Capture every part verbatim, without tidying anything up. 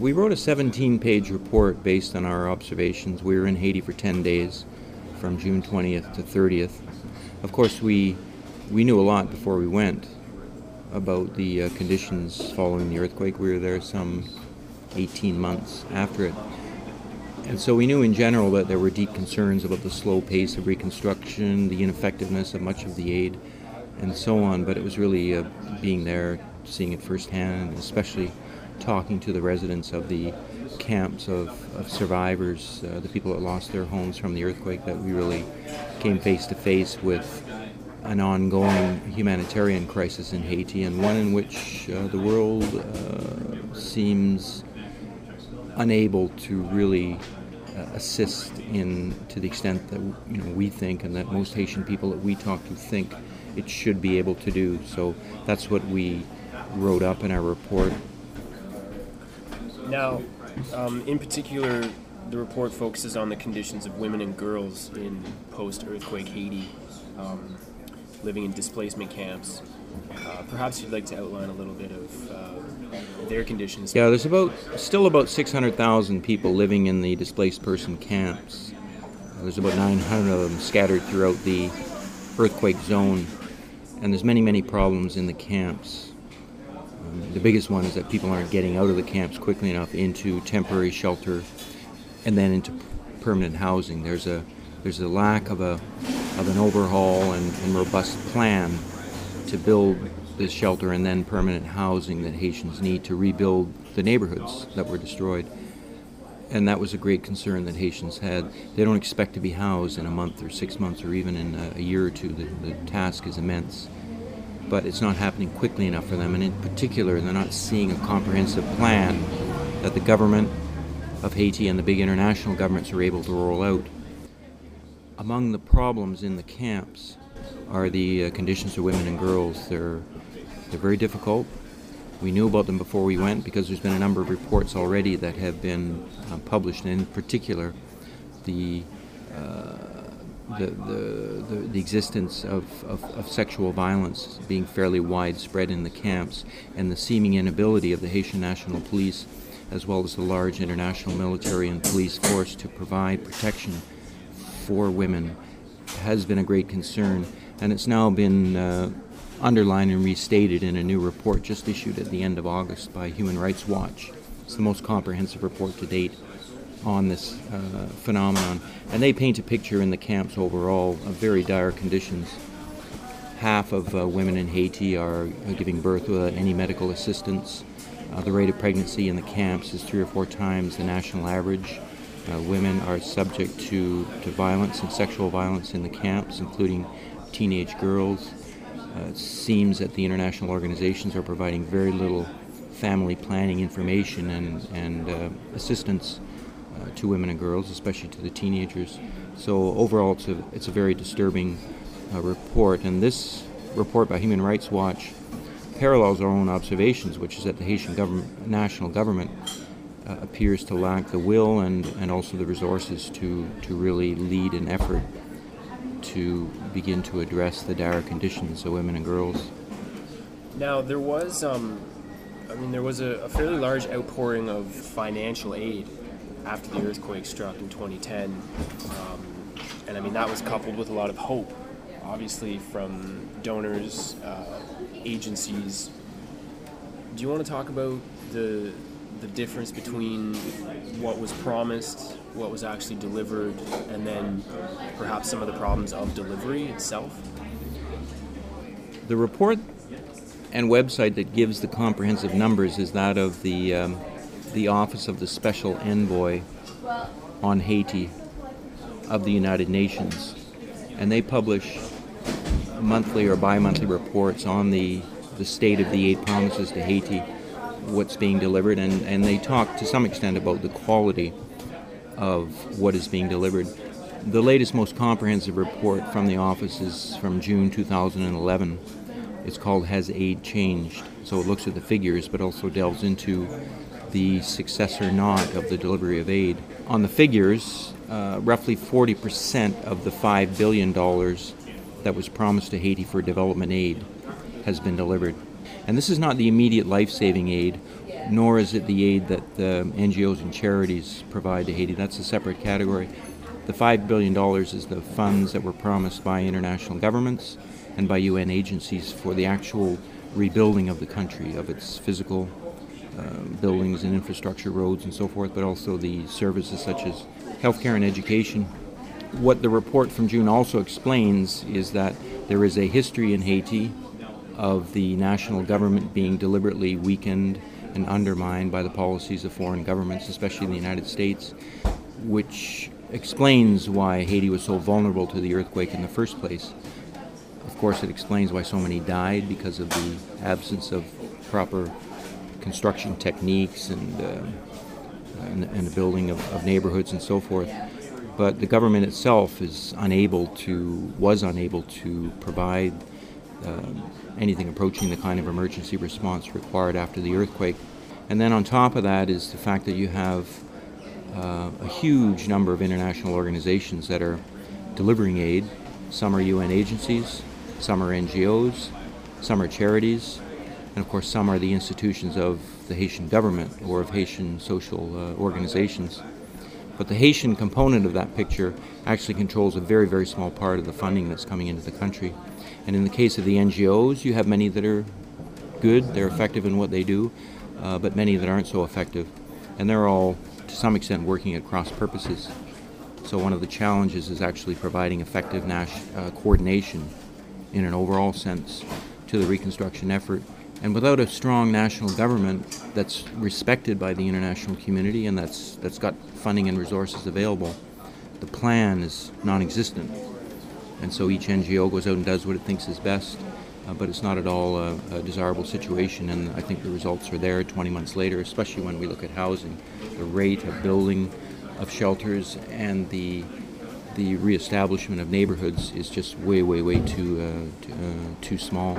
We wrote a seventeen-page report based on our observations. We were in Haiti for ten days, from June twentieth to thirtieth. Of course, we we knew a lot before we went about the uh, conditions following the earthquake. We were there some eighteen months after it. And so we knew in general that there were deep concerns about the slow pace of reconstruction, the ineffectiveness of much of the aid, and so on. But it was really uh, being there, seeing it firsthand, and especially talking to the residents of the camps of, of survivors, uh, the people that lost their homes from the earthquake, that we really came face to face with an ongoing humanitarian crisis in Haiti, and one in which uh, the world uh, seems unable to really uh, assist in to the extent that you know we think, and that most Haitian people that we talk to think it should be able to do. So that's what we wrote up in our report. Now, um, in particular, the report focuses on the conditions of women and girls in post-earthquake Haiti, um, living in displacement camps. Uh, perhaps you'd like to outline a little bit of uh, their conditions. Yeah, there's about still about six hundred thousand people living in the displaced person camps. Uh, there's about nine hundred of them scattered throughout the earthquake zone, and there's many, many problems in the camps. Um, the biggest one is that people aren't getting out of the camps quickly enough into temporary shelter and then into permanent housing. There's a there's a lack of a of an overhaul and, and robust plan to build this shelter and then permanent housing that Haitians need to rebuild the neighborhoods that were destroyed. And that was a great concern that Haitians had. They don't expect to be housed in a month or six months or even in a, a year or two. The, the task is immense. But it's not happening quickly enough for them, and in particular, they're not seeing a comprehensive plan that the government of Haiti and the big international governments are able to roll out. Among the problems in the camps are the uh, conditions for women and girls. They're, they're very difficult. We knew about them before we went because there's been a number of reports already that have been uh, published, and in particular, the uh, The, the, the, the existence of, of, of sexual violence being fairly widespread in the camps, and the seeming inability of the Haitian National Police, as well as the large international military and police force, to provide protection for women has been a great concern, and it's now been uh, underlined and restated in a new report just issued at the end of August by Human Rights Watch. It's the most comprehensive report to date on this uh, phenomenon, and they paint a picture in the camps overall of very dire conditions. Half of uh, women in Haiti are giving birth without any medical assistance. Uh, the rate of pregnancy in the camps is three or four times the national average. Uh, women are subject to, to violence and sexual violence in the camps, including teenage girls. Uh, it seems that the international organizations are providing very little family planning information and, and uh, assistance Uh, to women and girls, especially to the teenagers. So overall, it's a, it's a very disturbing uh, report. And this report by Human Rights Watch parallels our own observations, which is that the Haitian government, national government uh, appears to lack the will and, and also the resources to, to really lead an effort to begin to address the dire conditions of women and girls. Now, there was, um, I mean, there was a, a fairly large outpouring of financial aid after the earthquake struck in twenty ten, um, and I mean that was coupled with a lot of hope, obviously from donors, uh, agencies. Do you want to talk about the the difference between what was promised, what was actually delivered, and then perhaps some of the problems of delivery itself? The report and website that gives the comprehensive numbers is that of the um, the Office of the Special Envoy on Haiti of the United Nations, and they publish monthly or bi-monthly reports on the, the state of the aid promises to Haiti, what's being delivered, and, and they talk to some extent about the quality of what is being delivered. The latest, most comprehensive report from the office is from June two thousand eleven. It's called Has Aid Changed? So it looks at the figures, but also delves into the success or not of the delivery of aid. On the figures, uh, roughly forty percent of the five billion dollars that was promised to Haiti for development aid has been delivered. And this is not the immediate life-saving aid nor is it the aid that uh, N G Os and charities provide to Haiti. That's a separate category. The five billion dollars is the funds that were promised by international governments and by U N agencies for the actual rebuilding of the country, of its physical uh, buildings and infrastructure, roads and so forth, but also the services such as healthcare and education. What the report from June also explains is that there is a history in Haiti of the national government being deliberately weakened and undermined by the policies of foreign governments, especially in the United States, which explains why Haiti was so vulnerable to the earthquake in the first place. Of course, it explains why so many died because of the absence of proper construction techniques and, uh, and, and the building of, of neighborhoods and so forth. But the government itself is unable to, was unable to provide uh, anything approaching the kind of emergency response required after the earthquake. And then on top of that is the fact that you have uh, a huge number of international organizations that are delivering aid. Some are U N agencies, some are N G Os, some are charities, and of course some are the institutions of the Haitian government or of Haitian social uh, organizations. But the Haitian component of that picture actually controls a very, very small part of the funding that's coming into the country. And in the case of the N G Os, you have many that are good, they're effective in what they do, uh, but many that aren't so effective. And they're all, to some extent, working at cross purposes. So one of the challenges is actually providing effective nas- uh, coordination in an overall sense to the reconstruction effort. And without a strong national government that's respected by the international community and that's that's got funding and resources available, the plan is non-existent. And so each N G O goes out and does what it thinks is best, uh, but it's not at all a, a desirable situation, and I think the results are there twenty months later, especially when we look at housing. The rate of building of shelters and the the reestablishment of neighborhoods is just way, way, way too, uh, too, uh, too small.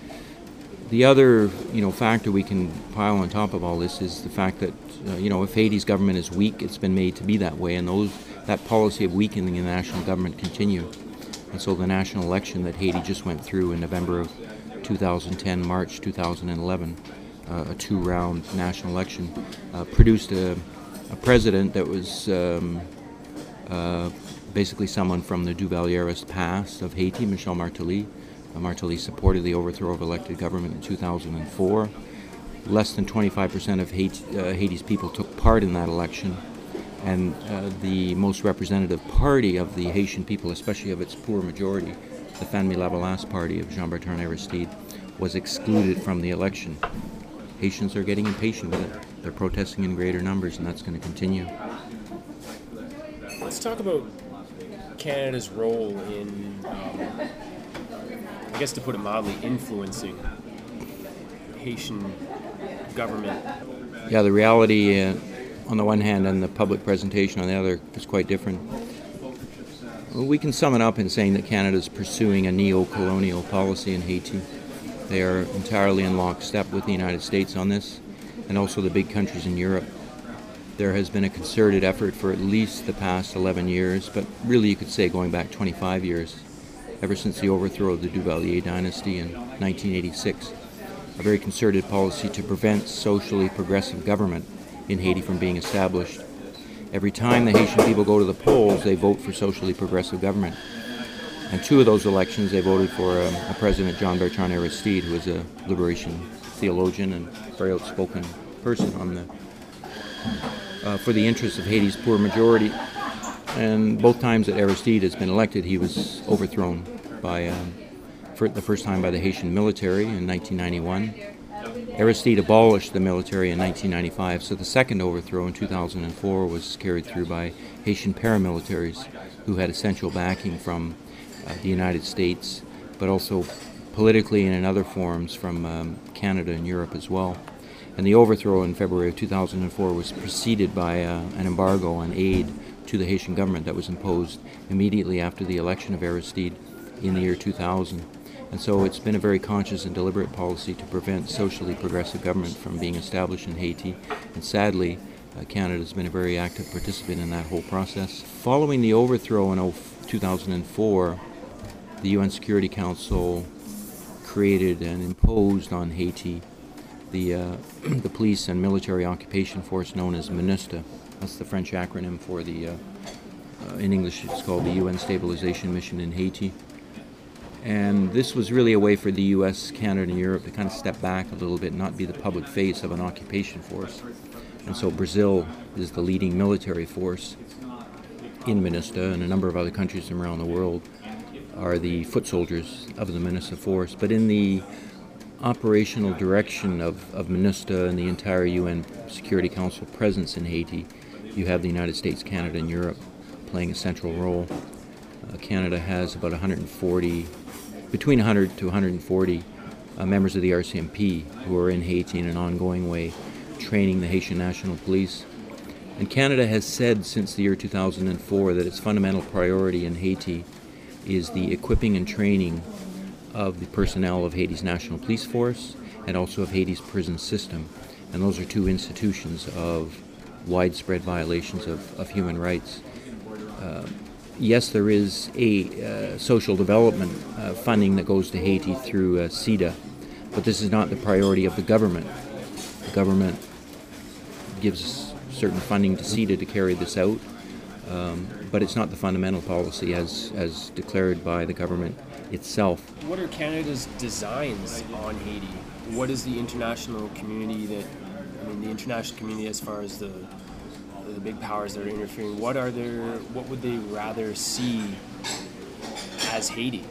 The other, you know, factor we can pile on top of all this is the fact that, uh, you know, if Haiti's government is weak, it's been made to be that way, and those that policy of weakening the national government continue. And so the national election that Haiti just went through in November of two thousand ten, March two thousand eleven, uh, a two-round national election, uh, produced a, a president that was um, uh, basically someone from the Duvalierist past of Haiti, Michel Martelly. Uh, Martelly supported the overthrow of elected government in two thousand four. Less than twenty-five percent of Haiti, uh, Haiti's people took part in that election. And uh, the most representative party of the Haitian people, especially of its poor majority, the Famille Lavalas party of Jean-Bertrand Aristide, was excluded from the election. Haitians are getting impatient with it. They're protesting in greater numbers, and that's going to continue. Let's talk about Canada's role in, um, I guess to put it mildly, influencing Haitian government. Yeah, the reality uh, on the one hand and the public presentation on the other is quite different. Well, we can sum it up in saying that Canada is pursuing a neo-colonial policy in Haiti. They are entirely in lockstep with the United States on this, and also the big countries in Europe. There has been a concerted effort for at least the past eleven years, but really you could say going back twenty-five years, ever since the overthrow of the Duvalier dynasty in nineteen eighty-six, a very concerted policy to prevent socially progressive government in Haiti from being established. Every time the Haitian people go to the polls, they vote for socially progressive government. And two of those elections, they voted for um, a President, Jean-Bertrand Aristide, who is a liberation theologian and very outspoken person on the uh, for the interests of Haiti's poor majority. And both times that Aristide has been elected, he was overthrown by, um, for the first time by the Haitian military in nineteen ninety-one. Aristide abolished the military in nineteen ninety-five, so the second overthrow in two thousand four was carried through by Haitian paramilitaries who had essential backing from uh, the United States, but also politically and in other forms from um, Canada and Europe as well. And the overthrow in February of two thousand four was preceded by uh, an embargo on aid to the Haitian government that was imposed immediately after the election of Aristide in the year two thousand. And so it's been a very conscious and deliberate policy to prevent socially progressive government from being established in Haiti. And sadly, uh, Canada has been a very active participant in that whole process. Following the overthrow in two thousand four, the U N Security Council created and imposed on Haiti the uh, the police and military occupation force known as MINUSTA. That's the French acronym for the, uh, uh, in English it's called the U N Stabilization Mission in Haiti. And this was really a way for the U S, Canada, and Europe to kind of step back a little bit, not be the public face of an occupation force. And so Brazil is the leading military force in MINUSTA, and a number of other countries from around the world are the foot soldiers of the MINUSTA force. But in the operational direction of, of MINUSTA and the entire U N Security Council presence in Haiti, you have the United States, Canada, and Europe playing a central role. Uh, Canada has about one hundred forty, between one hundred to one hundred forty uh, members of the R C M P who are in Haiti in an ongoing way, training the Haitian National Police. And Canada has said since the year two thousand four that its fundamental priority in Haiti is the equipping and training of the personnel of Haiti's National Police Force and also of Haiti's prison system. And those are two institutions of widespread violations of, of human rights. Uh, yes, there is a uh, social development uh, funding that goes to Haiti through uh, CIDA, but this is not the priority of the government. The government gives certain funding to CIDA to carry this out, um, but it's not the fundamental policy as, as declared by the government itself. What are Canada's designs on Haiti? What is the international community that, I mean, the international community as far as the the big powers that are interfering, what are their, what would they rather see as Haiti?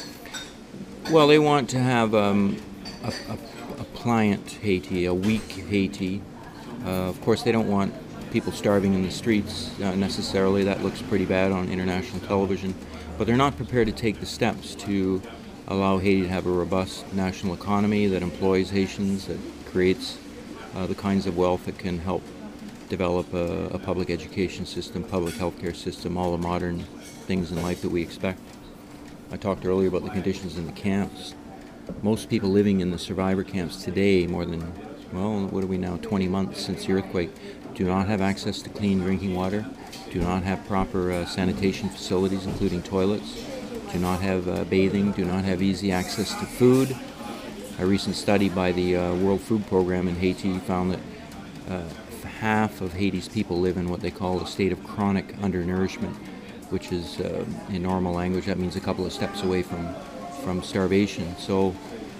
Well, they want to have um, a, a, a pliant Haiti, a weak Haiti. Uh, of course, they don't want people starving in the streets uh, necessarily. That looks pretty bad on international television. But they're not prepared to take the steps to allow Haiti to have a robust national economy that employs Haitians, that creates uh, the kinds of wealth that can help develop a, a public education system, public healthcare system, all the modern things in life that we expect. I talked earlier about the conditions in the camps. Most people living in the survivor camps today, more than, well, what are we now, twenty months since the earthquake, do not have access to clean drinking water, do not have proper uh, sanitation facilities, including toilets, do not have uh, bathing, do not have easy access to food. A recent study by the uh, World Food Program in Haiti found that uh, half of Haiti's people live in what they call a state of chronic undernourishment, which is, uh, in normal language, that means a couple of steps away from, from starvation. So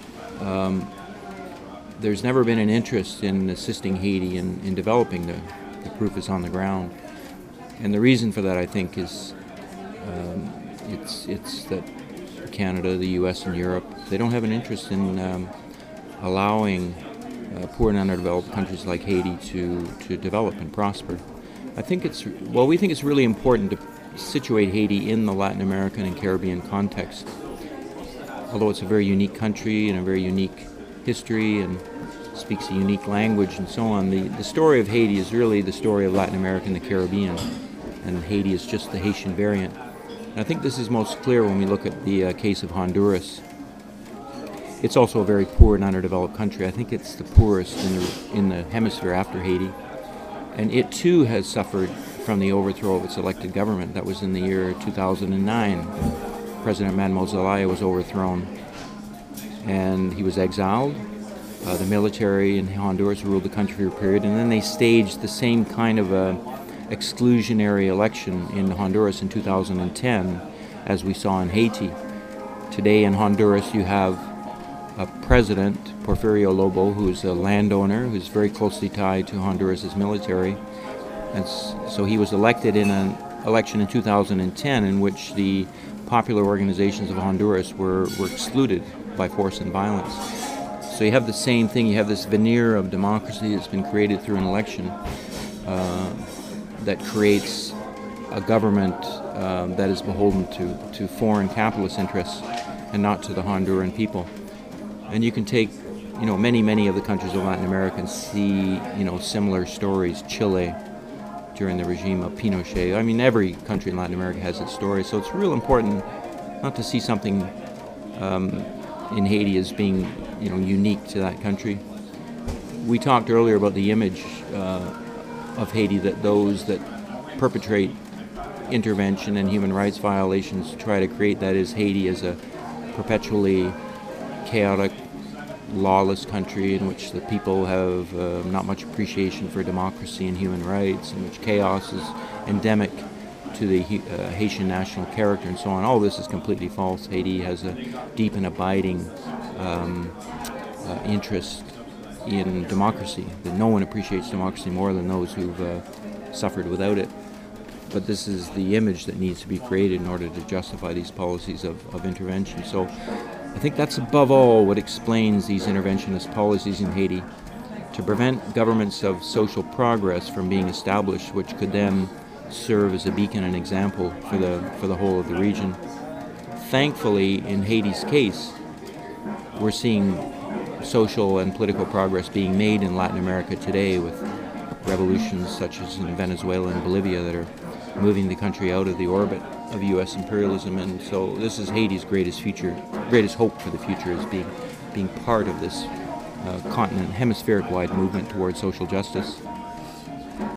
um, there's never been an interest in assisting Haiti in, in developing. The, the proof is on the ground. And the reason for that, I think, is um, it's, it's that Canada, the U S, and Europe, they don't have an interest in um, allowing Uh, poor and underdeveloped countries like Haiti to, to develop and prosper. I think it's, well, we think it's really important to situate Haiti in the Latin American and Caribbean context. Although it's a very unique country and a very unique history and speaks a unique language and so on, the, the story of Haiti is really the story of Latin America and the Caribbean, and Haiti is just the Haitian variant. And I think this is most clear when we look at the uh, case of Honduras. It's also a very poor and underdeveloped country. I think it's the poorest in the, in the hemisphere after Haiti. And it too has suffered from the overthrow of its elected government. That was in the year two thousand nine. President Manuel Zelaya was overthrown and he was exiled. Uh, the military in Honduras ruled the country for a period, and then they staged the same kind of a exclusionary election in Honduras in two thousand ten as we saw in Haiti. Today in Honduras you have a president, Porfirio Lobo, who's a landowner, who's very closely tied to Honduras' military. And so he was elected in an election in two thousand ten in which the popular organizations of Honduras were, were excluded by force and violence. So you have the same thing, you have this veneer of democracy that's been created through an election uh, that creates a government uh, that is beholden to, to foreign capitalist interests and not to the Honduran people. And you can take, you know, many, many of the countries of Latin America and see, you know, similar stories. Chile, during the regime of Pinochet. I mean, every country in Latin America has its story. So it's real important not to see something um, in Haiti as being, you know, unique to that country. We talked earlier about the image uh, of Haiti that those that perpetrate intervention and human rights violations try to create, that is Haiti as a perpetually chaotic, lawless country in which the people have uh, not much appreciation for democracy and human rights, in which chaos is endemic to the uh, Haitian national character and so on. All this is completely false. Haiti has a deep and abiding um, uh, interest in democracy. That no one appreciates democracy more than those who've uh, suffered without it. But this is the image that needs to be created in order to justify these policies of, of intervention. So I think that's above all what explains these interventionist policies in Haiti, to prevent governments of social progress from being established, which could then serve as a beacon and example for the for the whole of the region. Thankfully, in Haiti's case, we're seeing social and political progress being made in Latin America today, with revolutions such as in Venezuela and Bolivia that are moving the country out of the orbit of U S imperialism. And so this is Haiti's greatest future, greatest hope for the future, is being being part of this uh, continent, hemispheric-wide movement towards social justice.